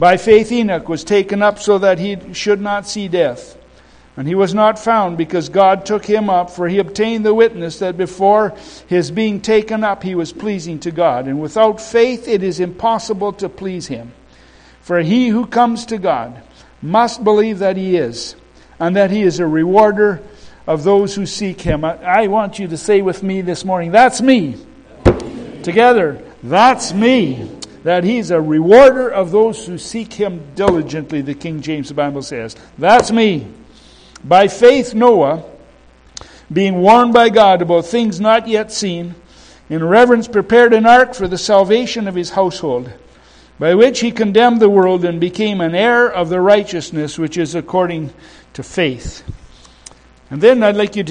By faith Enoch was taken up so that he should not see death. And he was not found because God took him up, for he obtained the witness that before his being taken up he was pleasing to God. And without faith it is impossible to please him. For he who comes to God must believe that he is, and that he is a rewarder of those who seek him. I want you to say with me this morning, that's me. Together, that's me. That he's a rewarder of those who seek him diligently, the King James Bible says. That's me. By faith Noah, being warned by God about things not yet seen, in reverence prepared an ark for the salvation of his household, by which he condemned the world and became an heir of the righteousness which is according to faith. And then I'd like to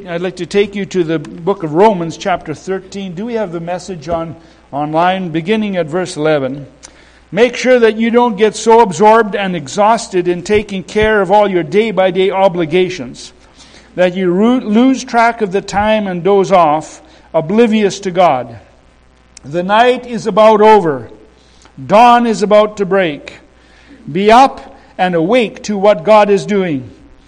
take you to the book of Romans, chapter 13. Do we have the message online, beginning at verse 11? Make sure that you don't get so absorbed and exhausted in taking care of all your day-by-day obligations that you lose track of the time and doze off, oblivious to God. The night is about over. Dawn is about to break. Be up and awake to what God is doing.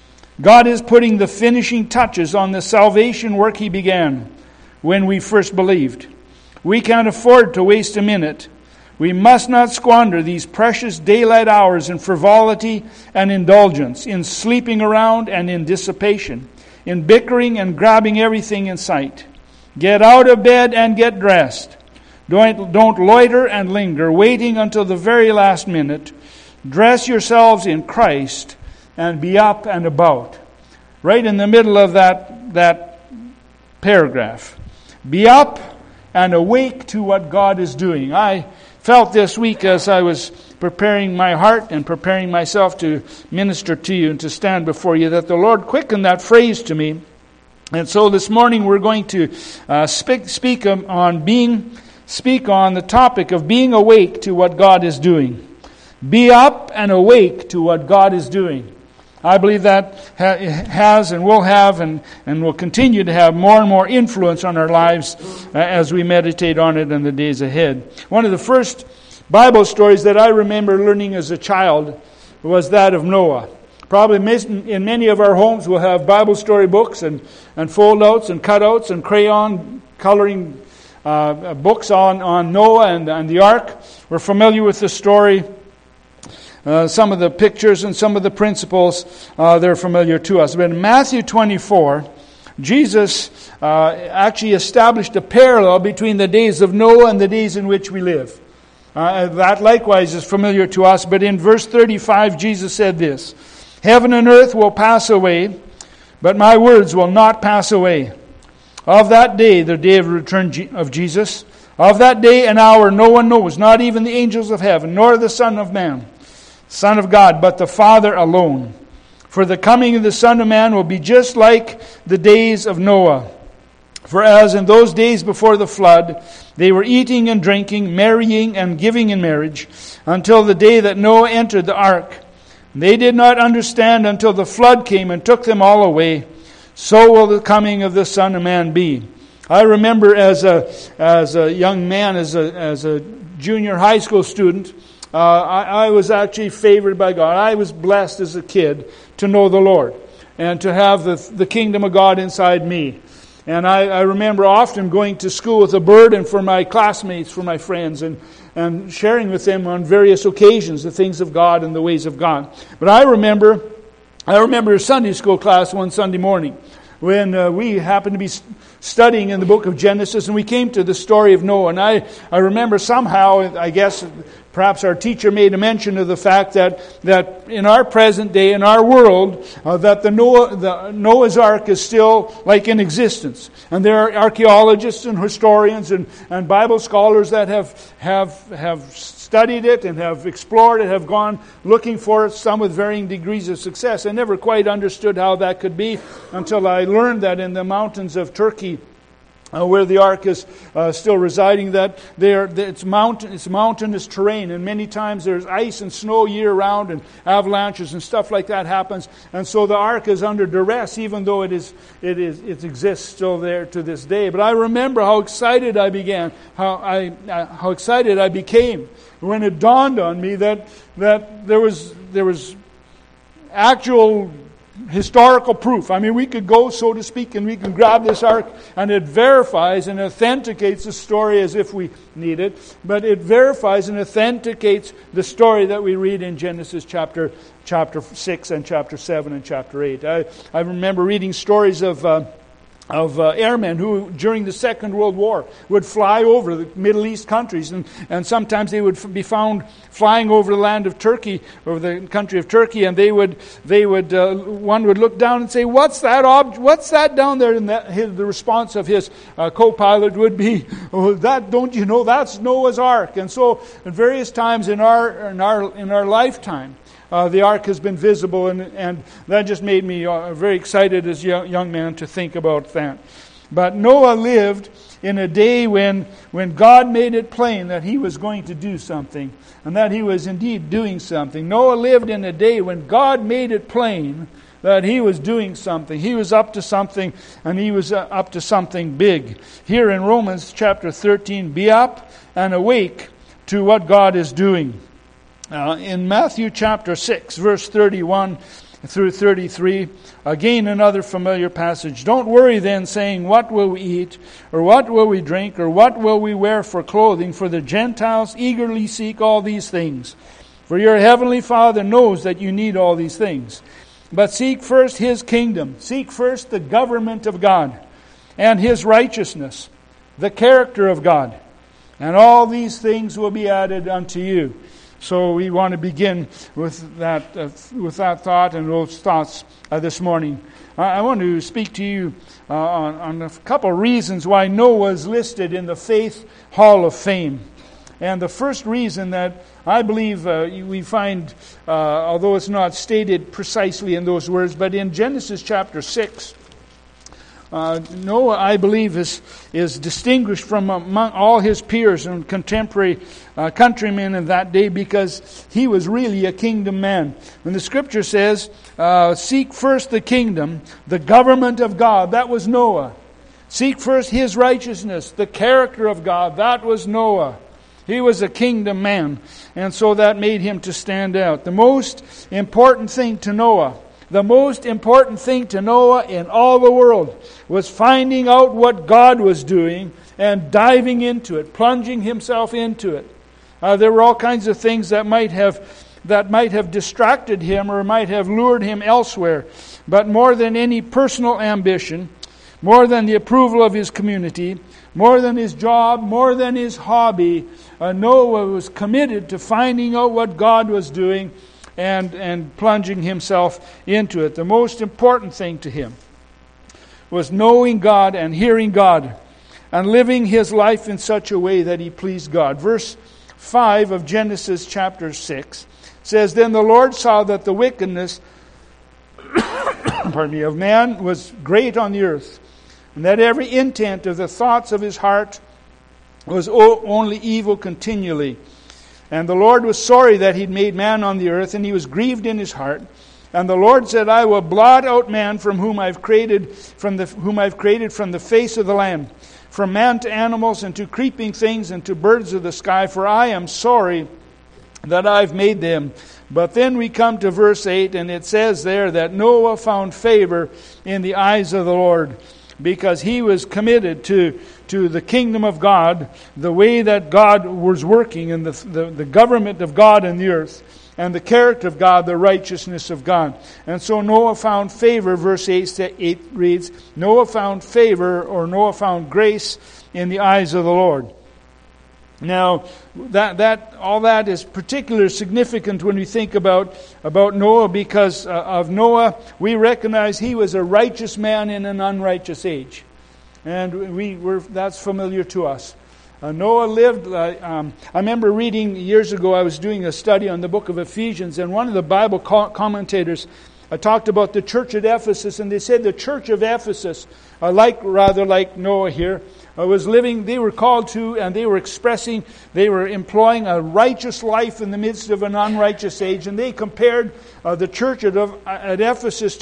God is putting the finishing touches on the salvation work He began when we first believed. We can't afford to waste a minute. We must not squander these precious daylight hours in frivolity and indulgence, in sleeping around and in dissipation, in bickering and grabbing everything in sight. Get out of bed and get dressed. Don't loiter and linger, waiting until the very last minute. Dress yourselves in Christ and be up and about. Right in the middle of that paragraph. Be up and awake to what God is doing. I felt this week as I was preparing my heart and preparing myself to minister to you and to stand before you that the Lord quickened that phrase to me. And so this morning we're going to speak on the topic of being awake to what God is doing. Be up and awake to what God is doing. I believe that has and will have and will continue to have more and more influence on our lives as we meditate on it in the days ahead. One of the first Bible stories that I remember learning as a child was that of Noah. Probably in many of our homes we'll have Bible story books and fold-outs and cutouts and crayon coloring books on Noah and the ark. We're familiar with the story. Some of the pictures and some of the principles, they're familiar to us. But in Matthew 24, Jesus actually established a parallel between the days of Noah and the days in which we live. That likewise is familiar to us. But in verse 35, Jesus said this, "Heaven and earth will pass away, but my words will not pass away. Of that day, the day of return of Jesus, of that day and hour no one knows, not even the angels of heaven, nor the Son of Man, Son of God, but the Father alone. For the coming of the Son of Man will be just like the days of Noah. For as in those days before the flood, they were eating and drinking, marrying and giving in marriage, until the day that Noah entered the ark. They did not understand until the flood came and took them all away. So will the coming of the Son of Man be." I remember as a young man, as a junior high school student, I was actually favored by God. I was blessed as a kid to know the Lord and to have the kingdom of God inside me. And I remember often going to school with a burden for my classmates, for my friends, and sharing with them on various occasions the things of God and the ways of God. But I remember a Sunday school class one Sunday morning when we happened to be studying in the book of Genesis, and we came to the story of Noah. And I remember somehow, I guess perhaps our teacher made a mention of the fact that in our present day, in our world, that the Noah's Ark is still like in existence. And there are archaeologists and historians and Bible scholars that have studied it and have explored it, have gone looking for it, some with varying degrees of success. I never quite understood how that could be until I learned that in the mountains of Turkey, where the ark is still residing, that it's mountainous terrain, and many times there's ice and snow year round, and avalanches and stuff like that happens, and so the ark is under duress, even though it exists still there to this day. But I remember how excited I began, how excited I became when it dawned on me that there was actual historical proof. I mean, we could go, so to speak, and we can grab this ark, and it verifies and authenticates the story as if we need it, but it verifies and authenticates the story that we read in Genesis chapter 6 and chapter 7 and chapter 8. I remember reading stories of airmen who, during the Second World War, would fly over the Middle East countries, and sometimes they would be found flying over the land of Turkey, over the country of Turkey, and one would look down and say, "What's that what's that down there?" And the response of his co-pilot would be, "Oh, that, don't you know, that's Noah's Ark." And so, at various times in our lifetime, the ark has been visible, and that just made me very excited as a young man to think about that. But Noah lived in a day when God made it plain that he was going to do something, and that he was indeed doing something. Noah lived in a day when God made it plain that he was doing something. He was up to something, and he was up to something big. Here in Romans chapter 13, be up and awake to what God is doing. In Matthew chapter 6, verse 31 through 33, again another familiar passage. Don't worry then, saying, what will we eat, or what will we drink, or what will we wear for clothing? For the Gentiles eagerly seek all these things. For your heavenly Father knows that you need all these things. But seek first His kingdom. Seek first the government of God and His righteousness, the character of God. And all these things will be added unto you. So we want to begin with that thought and those thoughts this morning. I want to speak to you on a couple of reasons why Noah is listed in the Faith Hall of Fame. And the first reason that I believe we find, although it's not stated precisely in those words, but in Genesis chapter 6, Noah, I believe, is distinguished from among all his peers and contemporary countrymen in that day because he was really a kingdom man. When the Scripture says, seek first the kingdom, the government of God, that was Noah. Seek first His righteousness, the character of God, that was Noah. He was a kingdom man, and so that made him to stand out. The most important thing to Noah in all the world was finding out what God was doing and diving into it, plunging himself into it. There were all kinds of things that might have distracted him or might have lured him elsewhere. But more than any personal ambition, more than the approval of his community, more than his job, more than his hobby, Noah was committed to finding out what God was doing and plunging himself into it. The most important thing to him was knowing God and hearing God and living his life in such a way that he pleased God. Verse 5 of Genesis chapter 6 says, Then the Lord saw that the wickedness of man was great on the earth, and that every intent of the thoughts of his heart was only evil continually. And the Lord was sorry that He'd made man on the earth, and He was grieved in His heart. And the Lord said, I will blot out man from whom I've created from the face of the land, from man to animals and to creeping things and to birds of the sky, for I am sorry that I've made them. But then we come to verse 8, and it says there that Noah found favor in the eyes of the Lord, because he was committed to the kingdom of God, the way that God was working, and the government of God in the earth, and the character of God, the righteousness of God. And so Noah found favor, verse 8 reads, Noah found favor, or Noah found grace in the eyes of the Lord. Now, all that is particularly significant when we think about Noah, because of Noah, we recognize he was a righteous man in an unrighteous age. And that's familiar to us. Noah lived, I remember reading years ago, I was doing a study on the book of Ephesians, and one of the Bible commentators I talked about the church at Ephesus, and they said the church of Ephesus, rather like Noah here, was living, they were called to, and they were employing a righteous life in the midst of an unrighteous age. And they compared the church at Ephesus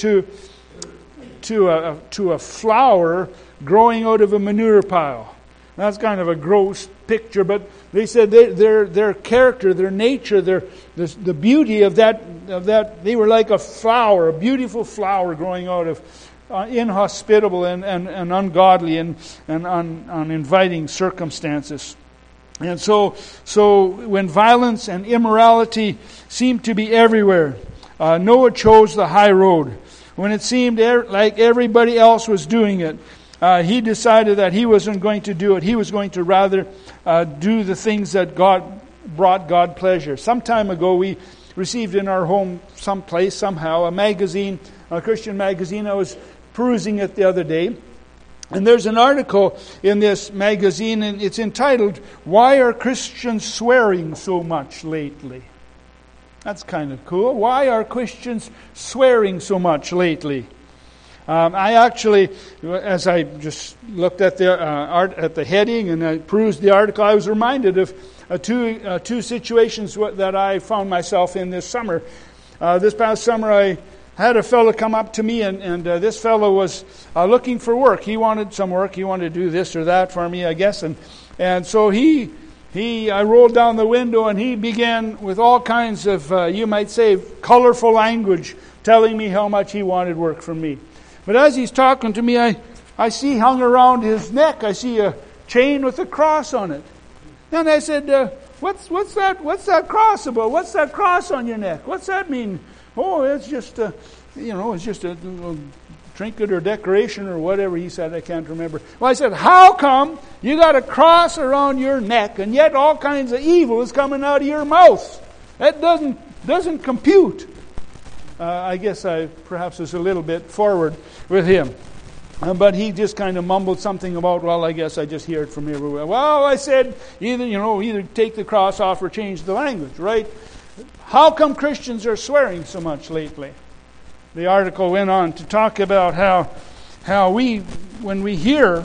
to a flower growing out of a manure pile. That's kind of a gross picture, but they said their character, their nature, the beauty of that, they were like a flower, a beautiful flower growing out of inhospitable and ungodly and uninviting circumstances. And so when violence and immorality seemed to be everywhere, Noah chose the high road. When it seemed like everybody else was doing it, he decided that he wasn't going to do it. He was going to rather do the things that brought God pleasure. Some time ago, we received in our home somehow, a magazine, a Christian magazine. I was perusing it the other day. And there's an article in this magazine, and it's entitled, "Why Are Christians Swearing So Much Lately?" That's kind of cool. Why are Christians swearing so much lately? I actually, as I just looked at the heading and I perused the article, I was reminded of two situations that I found myself in this summer. This past summer, I had a fellow come up to me, and this fellow was looking for work. He wanted some work. He wanted to do this or that for me, I guess. And so I rolled down the window, and he began with all kinds of, you might say, colorful language, telling me how much he wanted work from me. But as he's talking to me, I see hung around his neck, I see a chain with a cross on it. Then I said, what's that cross about? What's that cross on your neck? What's that mean? Oh, it's just a little trinket or decoration or whatever he said. I can't remember. Well, I said, how come you got a cross around your neck and yet all kinds of evil is coming out of your mouth? That doesn't compute. I guess I perhaps was a little bit forward with him. But he just kind of mumbled something about, well, I guess I just hear it from everywhere. Well, I said, either take the cross off or change the language, right? How come Christians are swearing so much lately? The article went on to talk about how when we hear,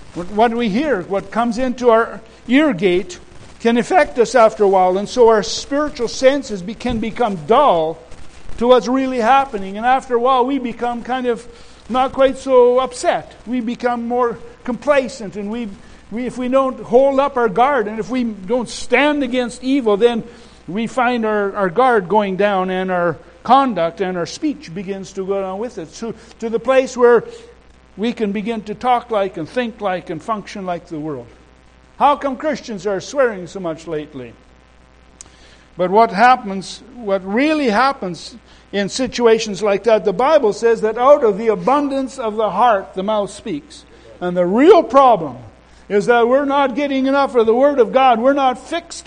what comes into our ear gate can affect us after a while, and so our spiritual senses can become dull to what's really happening. And after a while, we become kind of not quite so upset. We become more complacent, and if we don't hold up our guard, and if we don't stand against evil, then we find our guard going down, and our conduct and our speech begins to go down with it. So to the place where we can begin to talk like and think like and function like the world. How come Christians are swearing so much lately? But what really happens in situations like that, the Bible says that out of the abundance of the heart, the mouth speaks. And the real problem is that we're not getting enough of the Word of God. We're not fixed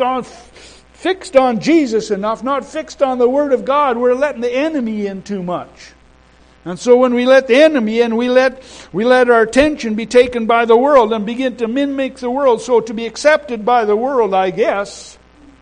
on Jesus enough, not fixed on the Word of God. We're letting the enemy in too much. And so when we let the enemy in, we let our attention be taken by the world and begin to mimic the world, so to be accepted by the world, I guess.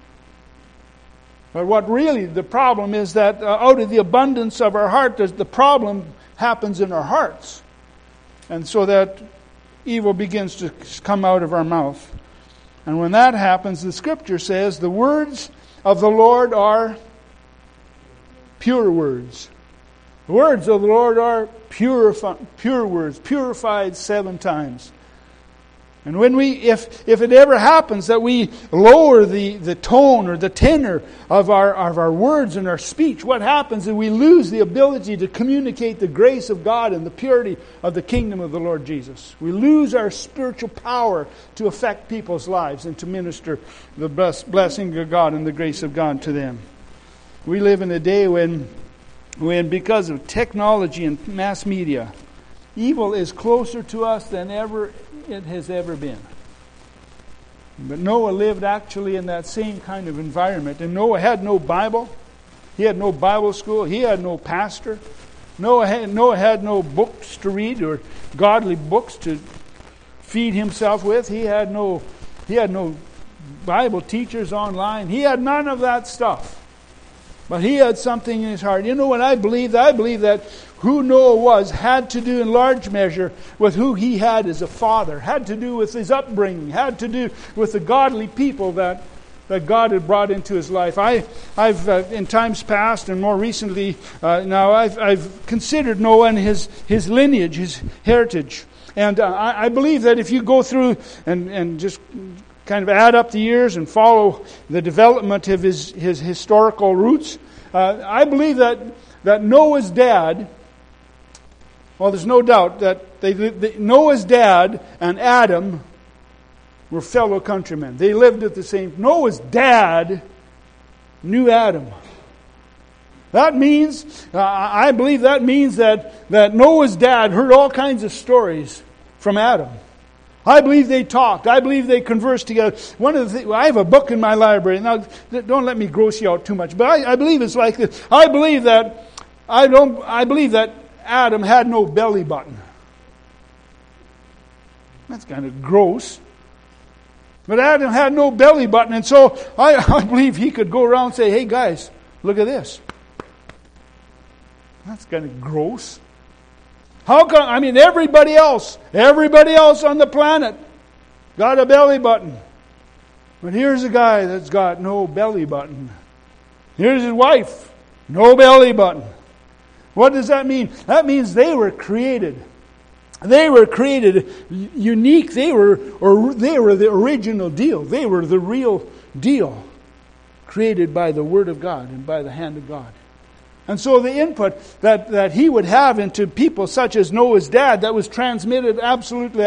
But what really the problem is that out of the abundance of our heart, the problem happens in our hearts. And so that evil begins to come out of our mouth. And when that happens, the Scripture says, the words of the Lord are pure words. The words of the Lord are pure words, purified 7 times. And when if it ever happens that we lower the tone or the tenor of our words and our speech, what happens is we lose the ability to communicate the grace of God and the purity of the kingdom of the Lord Jesus. We lose our spiritual power to affect people's lives and to minister the blessing of God and the grace of God to them. We live in a day when because of technology and mass media, evil is closer to us than ever it has ever been. But Noah lived actually in that same kind of environment. And Noah had no Bible. He had no Bible school. He had no pastor. Noah had no books to read or godly books to feed himself with. He had no Bible teachers online. He had none of that stuff. But he had something in his heart. You know what I believe? I believe that who Noah was had to do in large measure with who he had as a father, had to do with his upbringing, had to do with the godly people that God had brought into his life. I've in times past and more recently now I've considered Noah and his lineage, his heritage. And I believe that if you go through and just kind of add up the years and follow the development of his historical roots, I believe that Noah's dad, well, there's no doubt that Noah's dad and Adam were fellow countrymen. They lived at the same. Noah's dad knew Adam. That means, I believe that means that Noah's dad heard all kinds of stories from Adam. I believe they talked. I believe they conversed together. One of the things, I have a book in my library. Now, don't let me gross you out too much, but I believe it's like this. I believe that Adam had no belly button. That's kind of gross. But Adam had no belly button, and so I believe he could go around and say, "Hey guys, look at this." That's kind of gross. How come? I mean, everybody else on the planet got a belly button, but here's a guy that's got no belly button. Here's his wife, no belly button. What does that mean? That means they were created. They were created unique. They were the original deal. They were the real deal, created by the Word of God and by the hand of God. And so the input that he would have into people such as Noah's dad, that was transmitted absolutely,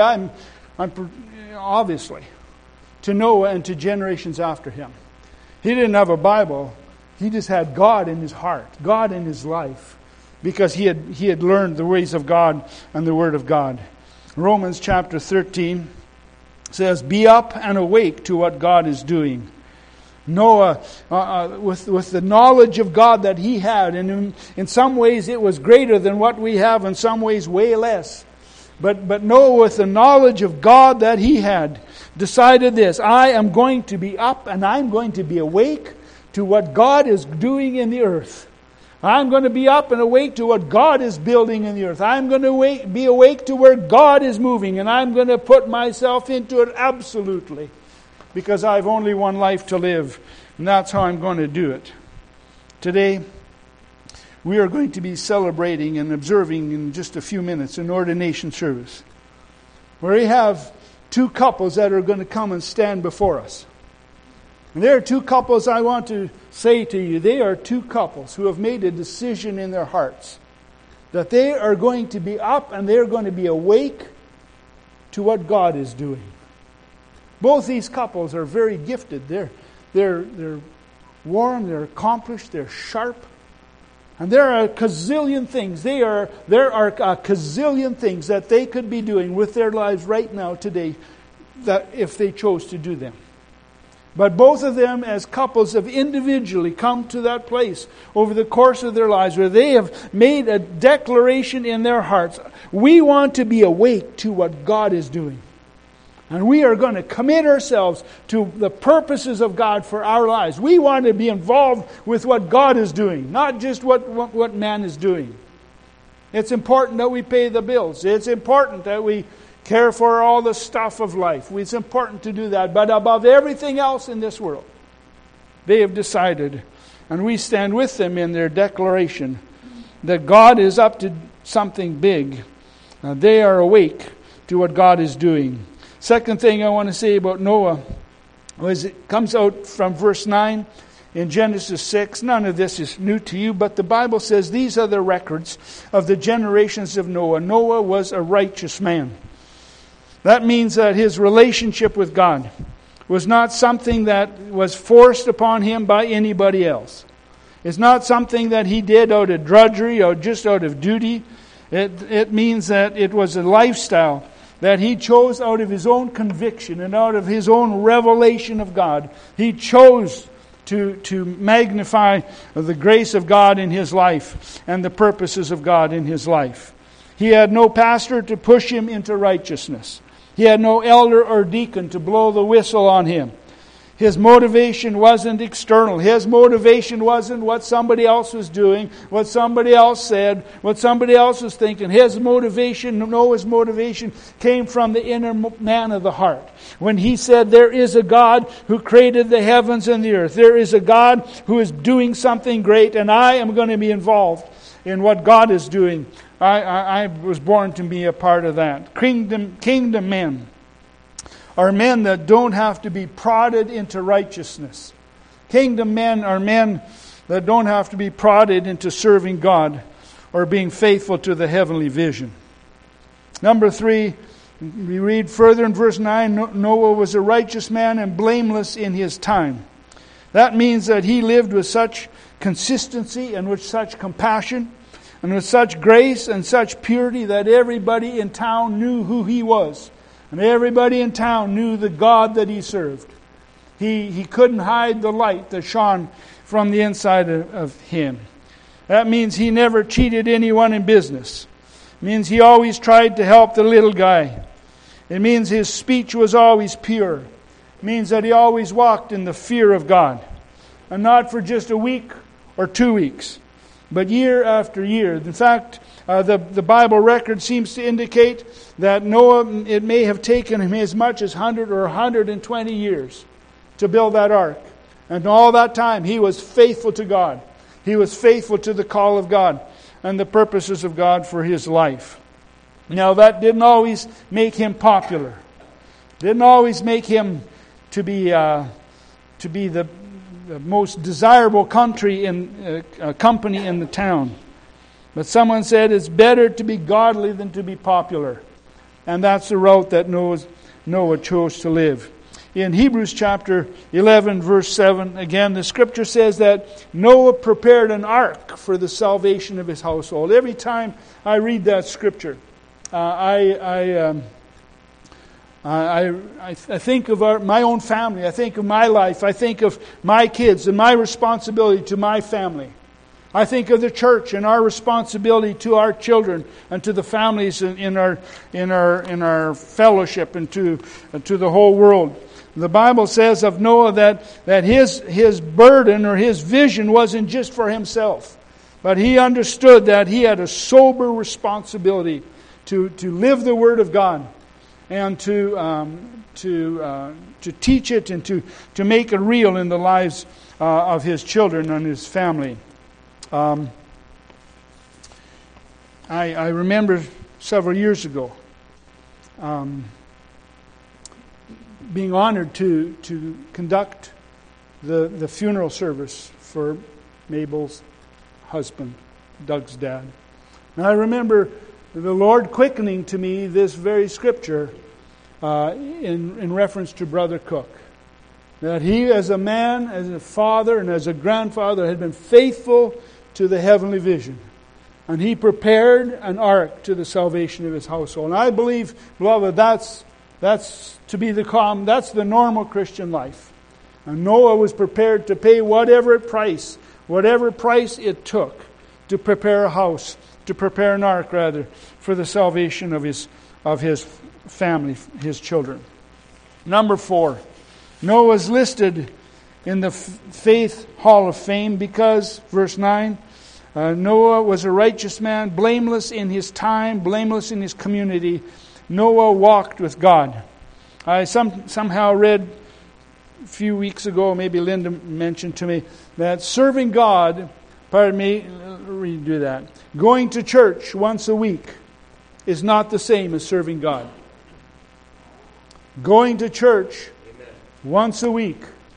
obviously, to Noah and to generations after him. He didn't have a Bible. He just had God in his heart, God in his life, because he had learned the ways of God and the Word of God. Romans chapter 13 says, "Be up and awake to what God is doing." Noah, with the knowledge of God that he had, and in some ways it was greater than what we have, in some ways way less. But Noah, with the knowledge of God that he had, decided this: I am going to be up and I'm going to be awake to what God is doing in the earth. I'm going to be up and awake to what God is building in the earth. I'm going to be awake to where God is moving, and I'm going to put myself into it absolutely, because I've only one life to live, and that's how I'm going to do it. Today, we are going to be celebrating and observing in just a few minutes an ordination service, where we have two couples that are going to come and stand before us. And there are two couples I want to say to you. They are two couples who have made a decision in their hearts that they are going to be up and they're going to be awake to what God is doing. Both these couples are very gifted. They're warm, they're accomplished, they're sharp. And there are a gazillion things. There are a gazillion things that they could be doing with their lives right now today, that if they chose to do them. But both of them as couples have individually come to that place over the course of their lives where they have made a declaration in their hearts. We want to be awake to what God is doing. And we are going to commit ourselves to the purposes of God for our lives. We want to be involved with what God is doing, not just what man is doing. It's important that we pay the bills. It's important that we care for all the stuff of life. It's important to do that. But above everything else in this world, they have decided, and we stand with them in their declaration, that God is up to something big. They are awake to what God is doing. Second thing I want to say about Noah was it comes out from verse 9 in Genesis 6. None of this is new to you, but the Bible says these are the records of the generations of Noah. Noah was a righteous man. That means that his relationship with God was not something that was forced upon him by anybody else. It's not something that he did out of drudgery or just out of duty. It means that it was a lifestyle that he chose out of his own conviction and out of his own revelation of God. He chose to magnify the grace of God in his life and the purposes of God in his life. He had no pastor to push him into righteousness. He had no elder or deacon to blow the whistle on him. His motivation wasn't external. His motivation wasn't what somebody else was doing, what somebody else said, what somebody else was thinking. His motivation, Noah's motivation, came from the inner man of the heart. When he said, there is a God who created the heavens and the earth. There is a God who is doing something great, and I am going to be involved in what God is doing. I was born to be a part of that. Kingdom men are men that don't have to be prodded into righteousness. Kingdom men are men that don't have to be prodded into serving God or being faithful to the heavenly vision. Number 3, we read further in verse 9, Noah was a righteous man and blameless in his time. That means that he lived with such consistency and with such compassion and with such grace and such purity that everybody in town knew who he was. And everybody in town knew the God that he served. He couldn't hide the light that shone from the inside of him. That means he never cheated anyone in business. It means he always tried to help the little guy. It means his speech was always pure. It means that he always walked in the fear of God. And not for just a week or 2 weeks, but year after year. In fact, the Bible record seems to indicate that Noah, it may have taken him as much as 100 or 120 years to build that ark. And all that time, he was faithful to God. He was faithful to the call of God and the purposes of God for his life. Now, that didn't always make him popular. Didn't always make him to be the most desirable company in the town. But someone said it's better to be godly than to be popular. And that's the route that Noah chose to live. In Hebrews chapter 11, verse 7, again, the scripture says that Noah prepared an ark for the salvation of his household. Every time I read that scripture, I think of my own family. I think of my life. I think of my kids and my responsibility to my family. I think of the church and our responsibility to our children and to the families in our fellowship and to the whole world. The Bible says of Noah that his burden or his vision wasn't just for himself, but he understood that he had a sober responsibility to live the Word of God and to teach it and to make it real in the lives of his children and his family. I remember several years ago being honored to conduct the funeral service for Mabel's husband, Doug's dad. And I remember the Lord quickening to me this very scripture in reference to Brother Cook. That he, as a man, as a father, and as a grandfather, had been faithful to the heavenly vision. And he prepared an ark to the salvation of his household. And I believe, beloved, that's the normal Christian life. And Noah was prepared to pay whatever price it took to prepare a house, to prepare an ark rather, for the salvation of his family, his children. Number 4, Noah is listed in the Faith Hall of Fame because, verse 9, Noah was a righteous man, blameless in his time, blameless in his community. Noah walked with God. I somehow read a few weeks ago, maybe Linda mentioned to me, that serving God, redo that, going to church once a week is not the same as serving God. Going to church once a week.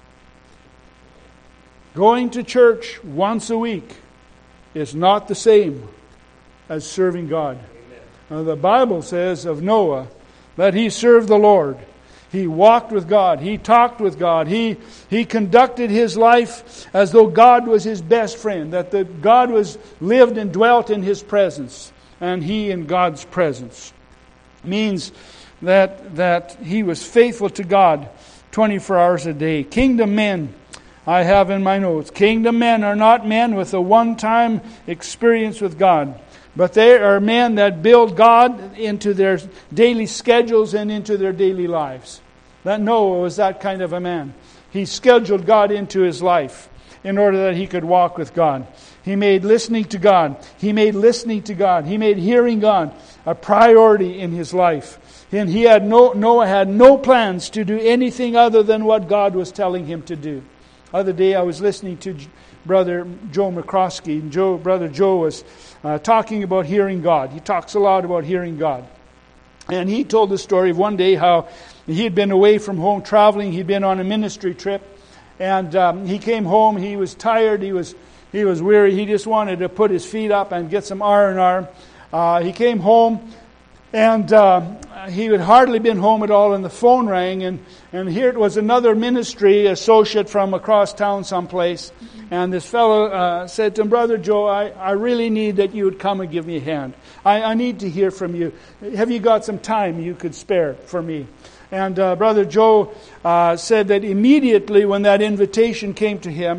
Going to church once a week is not the same as serving God. Now, the Bible says of Noah that he served the Lord. He walked with God. He talked with God. He conducted his life as though God was his best friend. That God lived and dwelt in his presence. And he in God's presence. Means that he was faithful to God 24 hours a day. Kingdom men, I have in my notes. Kingdom men are not men with a one-time experience with God. But they are men that build God into their daily schedules and into their daily lives. That Noah was that kind of a man. he scheduled God into his life in order that he could walk with God. He made listening to God. He made hearing God a priority in his life. And Noah had no plans to do anything other than what God was telling him to do. The other day I was listening to Brother Joe McCroskey. And Brother Joe was talking about hearing God. He talks a lot about hearing God. And he told the story of one day how he had been away from home traveling. He'd been on a ministry trip. And he came home. He was tired. He was weary. He just wanted to put his feet up and get some R&R. He came home, and he had hardly been home at all, and the phone rang, and here it was another ministry associate from across town someplace. And this fellow said to him, Brother Joe, I really need that you would come and give me a hand. I need to hear from you. Have you got some time you could spare for me? And Brother Joe said that immediately when that invitation came to him,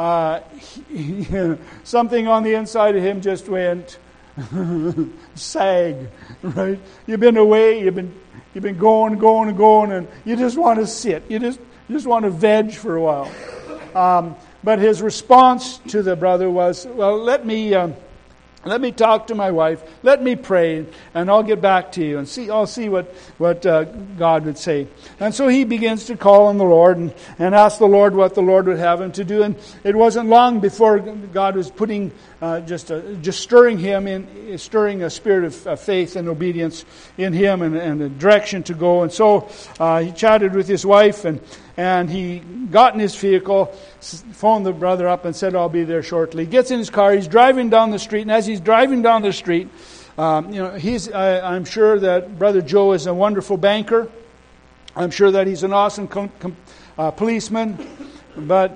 something on the inside of him just went sag, right? You've been away, you've been going, and you just want to sit. You just want to veg for a while. But his response to the brother was, well, let me talk to my wife. Let me pray, and I'll get back to you and I'll see what God would say. And so he begins to call on the Lord and ask the Lord what the Lord would have him to do. And it wasn't long before God was putting just stirring a spirit of faith and obedience in him and a direction to go. And so he chatted with his wife and he got in his vehicle, phoned the brother up and said, I'll be there shortly. He gets in his car, he's driving down the street, and as he's driving down the street, I'm sure that Brother Joe is a wonderful banker. I'm sure that he's an awesome policeman, but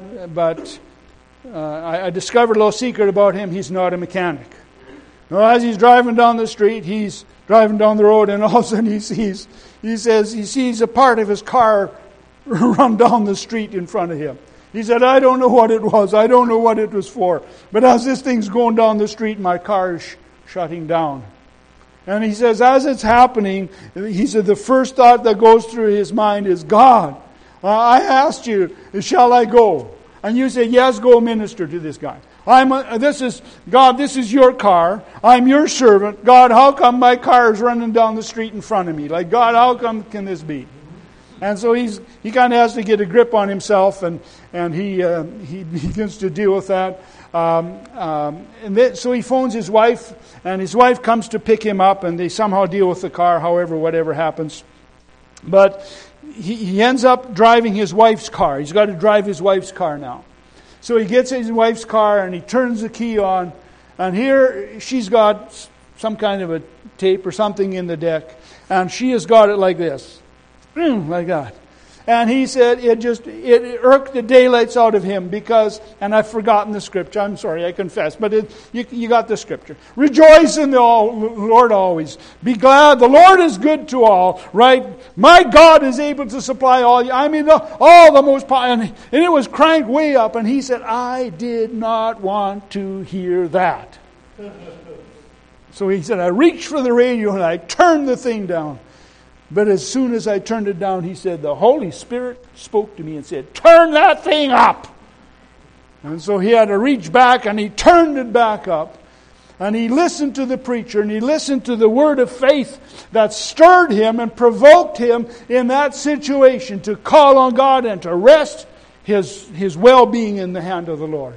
I discovered a little secret about him. He's not a mechanic. Now, as he's driving down the street, he's driving down the road, and all of a sudden he sees a part of his car run down the street in front of him. He said, I don't know what it was. I don't know what it was for. But as this thing's going down the street, my car is shutting down. And he says, as it's happening, he said, the first thought that goes through his mind is, God, I asked you, shall I go? And you say, yes, go minister to this guy. God, this is your car. I'm your servant. God, how come my car is running down the street in front of me? Like, God, how come can this be? And so he kind of has to get a grip on himself, and he begins to deal with that. So he phones his wife, and his wife comes to pick him up, and they somehow deal with the car, whatever happens. But he ends up driving his wife's car. He's got to drive his wife's car now. So he gets in his wife's car, and he turns the key on, and here she's got some kind of a tape or something in the deck, and she has got it like this. Like that. And he said it irked the daylights out of him because, and I've forgotten the scripture, I'm sorry, I confess, but you got the scripture. Rejoice in the Lord always. Be glad, the Lord is good to all, right? My God is able to supply all the most powerful. And it was cranked way up, and he said, I did not want to hear that. So he said, I reached for the radio and I turned the thing down. But as soon as I turned it down, he said, the Holy Spirit spoke to me and said, turn that thing up. And so he had to reach back and he turned it back up. And he listened to the preacher and he listened to the word of faith that stirred him and provoked him in that situation to call on God and to rest his well-being in the hand of the Lord.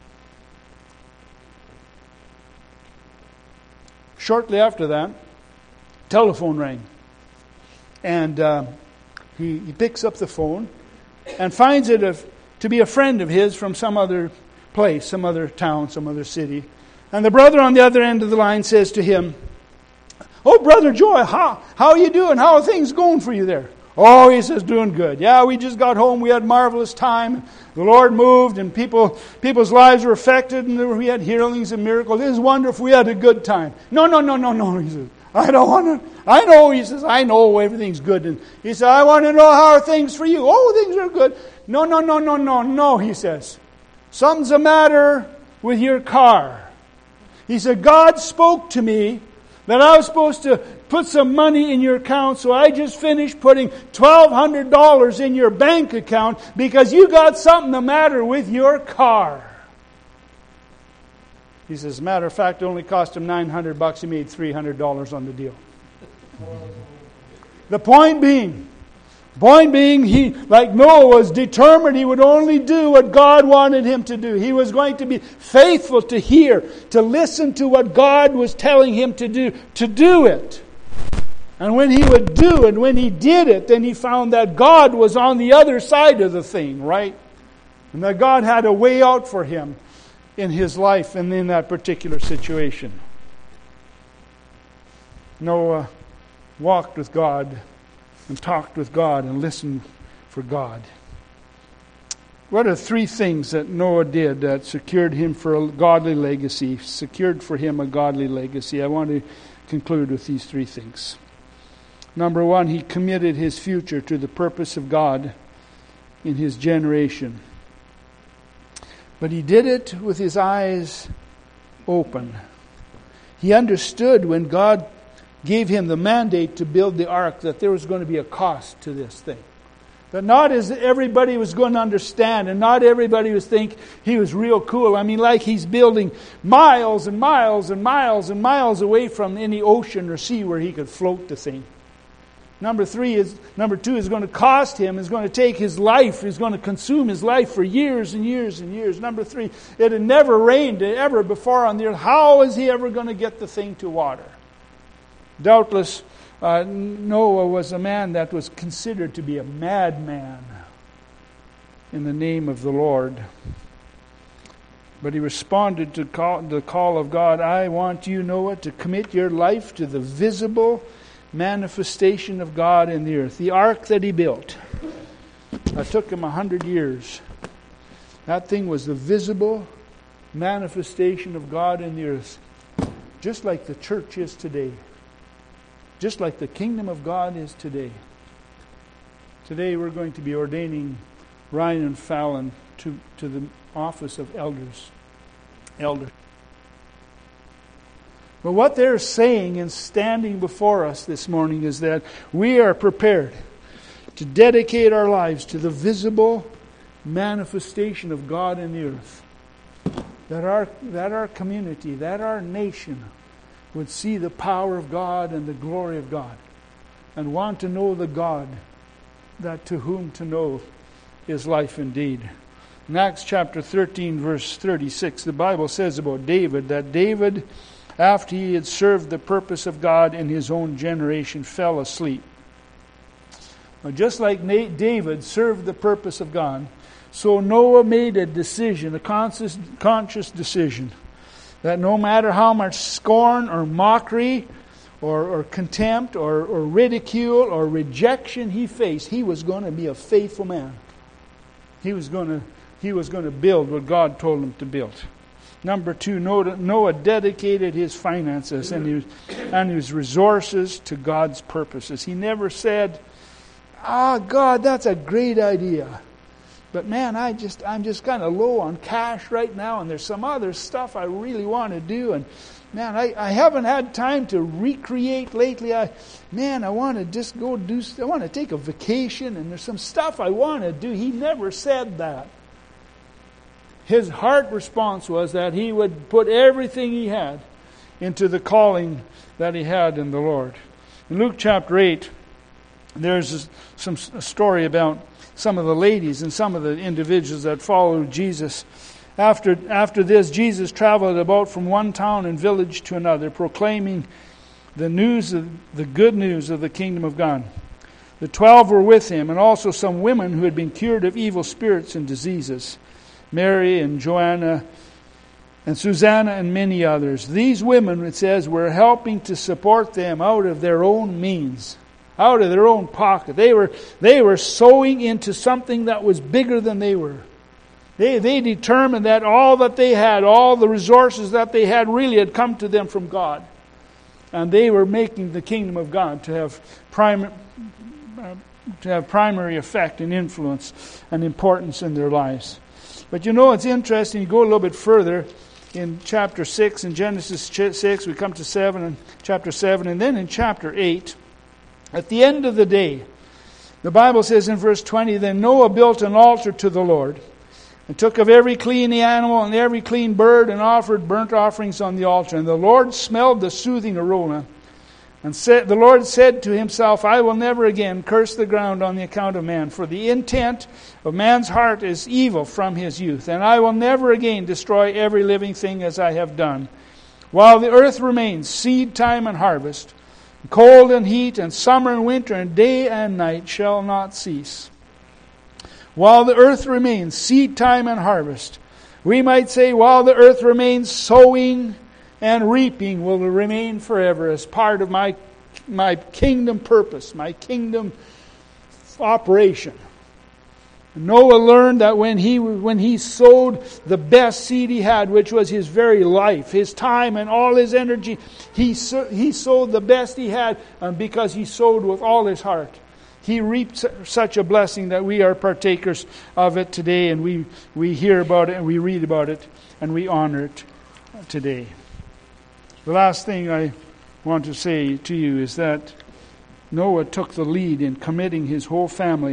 Shortly after that, telephone rang. And he picks up the phone and finds it to be a friend of his from some other place, some other town, some other city. And the brother on the other end of the line says to him, oh, Brother Joy, how are you doing? How are things going for you there? Oh, he says, doing good. Yeah, we just got home. We had a marvelous time. The Lord moved and people's lives were affected and we had healings and miracles. It was wonderful. We had a good time. No, he says. I don't want to. I know, he says, I know everything's good. And he said, I want to know how are things for you. Oh, things are good. No, he says. Something's the matter with your car. He said, God spoke to me that I was supposed to put some money in your account, so I just finished putting $1,200 in your bank account because you got something the matter with your car. He says, as a matter of fact, it only cost him $900. He made $300 on the deal. The point being, he, like Noah, was determined he would only do what God wanted him to do. He was going to be faithful to hear, to listen to what God was telling him to do it. And when he would do it, when he did it, then he found that God was on the other side of the thing, right? And that God had a way out for him in his life and in that particular situation. Noah walked with God and talked with God and listened for God. What are 3 things that Noah did that secured him for a godly legacy, secured for him a godly legacy? I want to conclude with these 3 things. Number 1, he committed his future to the purpose of God in his generation. But he did it with his eyes open. He understood when God gave him the mandate to build the ark that there was going to be a cost to this thing. That not as everybody was going to understand, and not everybody was think he was real cool. I mean, like he's building miles and miles and miles and miles away from any ocean or sea where he could float the thing. Number 2 is going to cost him, is going to take his life, is going to consume his life for years and years and years. Number 3, it had never rained ever before on the earth. How is he ever going to get the thing to water? Doubtless, Noah was a man that was considered to be a madman in the name of the Lord. But he responded to the call of God. I want you, Noah, to commit your life to the visible manifestation of God in the earth. The ark that he built, that took him 100 years. That thing was the visible manifestation of God in the earth. Just like the church is today. Just like the kingdom of God is today. Today we're going to be ordaining Ryan and Fallon to the office of elders. But what they're saying and standing before us this morning is that we are prepared to dedicate our lives to the visible manifestation of God in the earth. That our community, that our nation would see the power of God and the glory of God and want to know the God that to whom to know is life indeed. In Acts chapter 13 verse 36, the Bible says about David that David, after he had served the purpose of God in his own generation, fell asleep. Now, just like David served the purpose of God, so Noah made a decision, a conscious decision, that no matter how much scorn or mockery or contempt or ridicule or rejection he faced, he was going to be a faithful man. He was going to build what God told him to build. Number 2, Noah dedicated his finances and his resources to God's purposes. He never said, God, that's a great idea. But man, I'm just kind of low on cash right now, and there's some other stuff I really want to do. And man, I haven't had time to recreate lately. I want to just go I want to take a vacation, and there's some stuff I want to do. He never said that. His heart response was that he would put everything he had into the calling that he had in the Lord. In Luke chapter 8, there's a story about some of the ladies and some of the individuals that followed Jesus. After this, Jesus traveled about from one town and village to another, proclaiming the good news of the kingdom of God. The 12 were with him, and also some women who had been cured of evil spirits and diseases, Mary and Joanna and Susanna and many others. These women, it says, were helping to support them out of their own means, out of their own pocket. They were sowing into something that was bigger than they were. They determined that all that they had, all the resources that they had, really had come to them from God. And they were making the kingdom of God to have primary effect and influence and importance in their lives. But it's interesting, you go a little bit further, in chapter 6, in Genesis 6, we come to 7, and chapter 7, and then in chapter 8, at the end of the day, the Bible says in verse 20, then Noah built an altar to the Lord, and took of every clean animal and every clean bird, and offered burnt offerings on the altar. And the Lord smelled the soothing aroma. And the Lord said to himself, I will never again curse the ground on the account of man, for the intent of man's heart is evil from his youth. And I will never again destroy every living thing as I have done. While the earth remains, seed time and harvest, cold and heat, and summer and winter, and day and night shall not cease. While the earth remains, seed time and harvest. We might say, while the earth remains, sowing and reaping will remain forever as part of my kingdom purpose, my kingdom operation. Noah learned that when he sowed the best seed he had, which was his very life, his time and all his energy, he sowed the best he had, and because he sowed with all his heart, he reaped such a blessing that we are partakers of it today, and we hear about it and we read about it and we honor it today. The last thing I want to say to you is that Noah took the lead in committing his whole family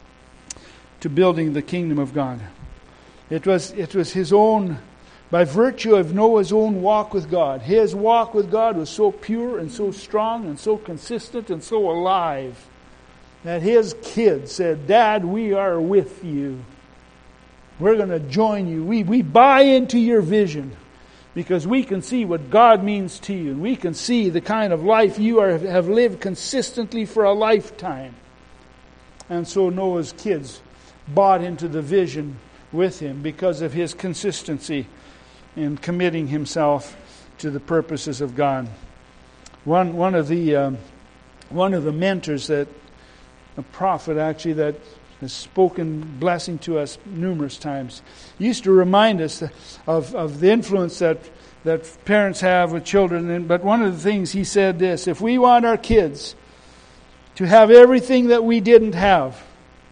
to building the kingdom of God. It was his own, by virtue of Noah's own walk with God. His walk with God was so pure and so strong and so consistent and so alive that his kids said, Dad, we are with you. We're going to join you. We buy into your vision because we can see what God means to you. And we can see the kind of life you have lived consistently for a lifetime. And so Noah's kids bought into the vision with him because of his consistency in committing himself to the purposes of God. One of the mentors, that a prophet actually that has spoken blessing to us numerous times, used to remind us of the influence that parents have with children. But one of the things he said this: if we want our kids to have everything that we didn't have,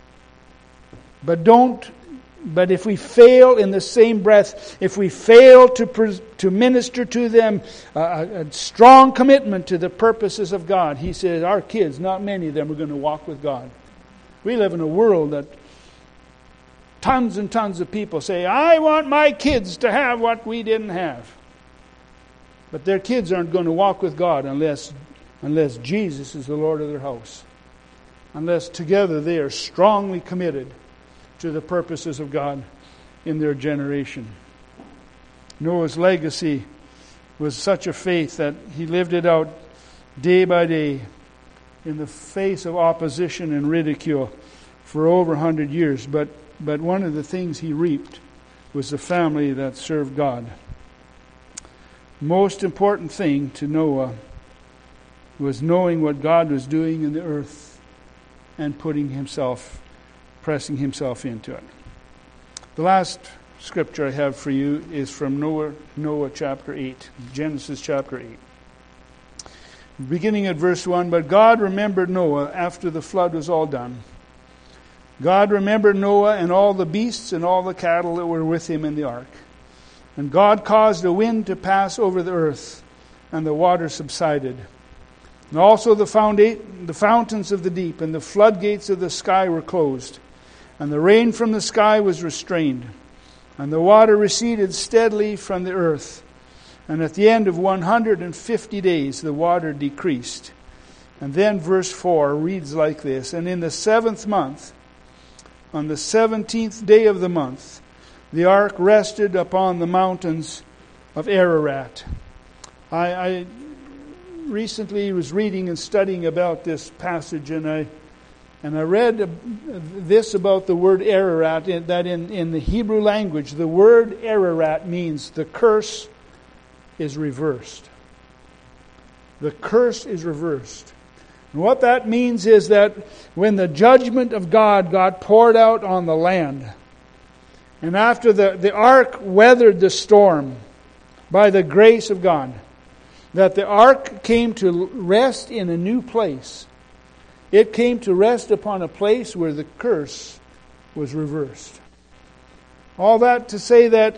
but if we fail in the same breath, if we fail to minister to them a strong commitment to the purposes of God, he says our kids, not many of them, are going to walk with God. We live in a world that tons and tons of people say, I want my kids to have what we didn't have. But their kids aren't going to walk with God unless Jesus is the Lord of their house. Unless together they are strongly committed to the purposes of God in their generation. Noah's legacy was such a faith that he lived it out day by day in the face of opposition and ridicule for over 100 years. But one of the things he reaped was the family that served God. Most important thing to Noah was knowing what God was doing in the earth and pressing himself into it. The last scripture I have for you is from Noah chapter 8, Genesis chapter 8. Beginning at verse 1, but God remembered Noah after the flood was all done. God remembered Noah and all the beasts and all the cattle that were with him in the ark. And God caused a wind to pass over the earth, and the water subsided. And also the fountains of the deep and the floodgates of the sky were closed. And the rain from the sky was restrained. And the water receded steadily from the earth. And at the end of 150 days, the water decreased. And then verse 4 reads like this: and in the 7th month, on the 17th day of the month, the ark rested upon the mountains of Ararat. I recently was reading and studying about this passage, and I read this about the word Ararat, that in the Hebrew language, the word Ararat means the curse is reversed. The curse is reversed. And what that means is that when the judgment of God got poured out on the land, and after the ark weathered the storm by the grace of God, that the ark came to rest in a new place. It came to rest upon a place where the curse was reversed. All that to say that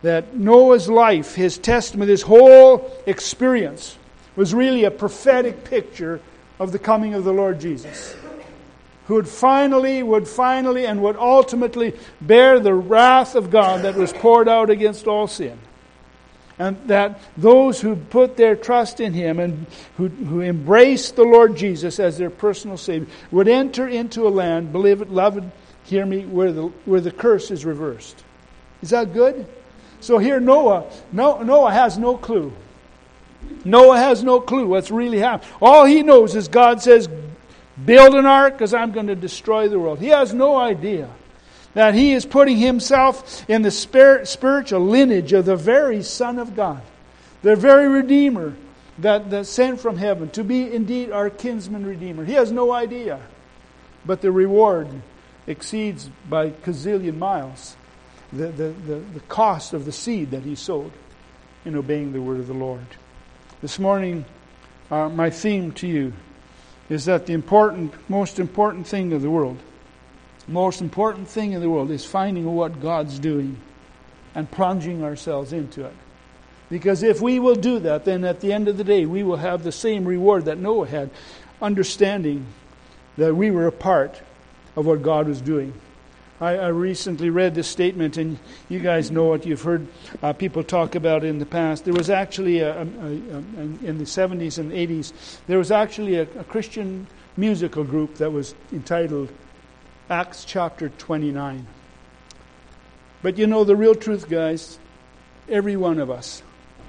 that Noah's life, his testimony, his whole experience was really a prophetic picture of the coming of the Lord Jesus, who would finally and would ultimately bear the wrath of God that was poured out against all sin. And that those who put their trust in Him and who embraced the Lord Jesus as their personal Savior would enter into a land, beloved, hear me, where the curse is reversed. Is that good? So here Noah has no clue. Noah has no clue what's really happening. All he knows is God says, build an ark because I'm going to destroy the world. He has no idea that he is putting himself in the spiritual lineage of the very Son of God, the very Redeemer that sent from heaven to be indeed our kinsman Redeemer. He has no idea. But the reward exceeds by gazillion miles the cost of the seed that he sowed in obeying the word of the Lord. This morning, my theme to you is that the most important thing of the world, most important thing in the world is finding what God's doing and plunging ourselves into it. Because if we will do that, then at the end of the day, we will have the same reward that Noah had, understanding that we were a part of what God was doing. I recently read this statement, and you guys know it. You've heard people talk about it in the past. There was actually, in the 70s and 80s, there was actually a Christian musical group that was entitled Acts chapter 29. But you know the real truth, guys, every one of us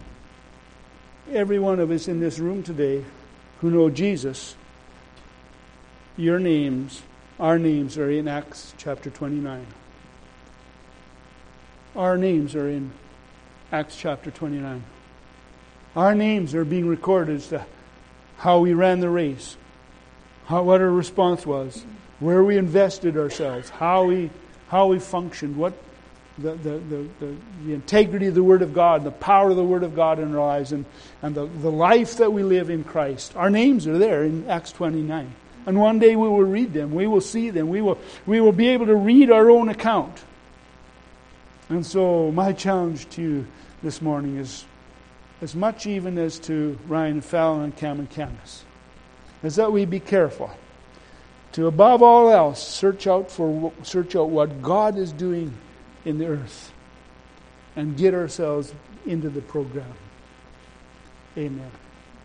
in this room today who know Jesus, our names are in Acts chapter 29. Our names are in Acts chapter 29. Our names are being recorded as to how we ran the race, what our response was, where we invested ourselves, how we functioned, what the integrity of the Word of God, the power of the Word of God in our lives, and the life that we live in Christ. Our names are there in Acts 29. And one day we will read them. We will see them. We will be able to read our own account. And so my challenge to you this morning is as much even as to Ryan Fallon and Cam and Candace, is that we be careful to, above all else, search out what God is doing in the earth and get ourselves into the program. Amen.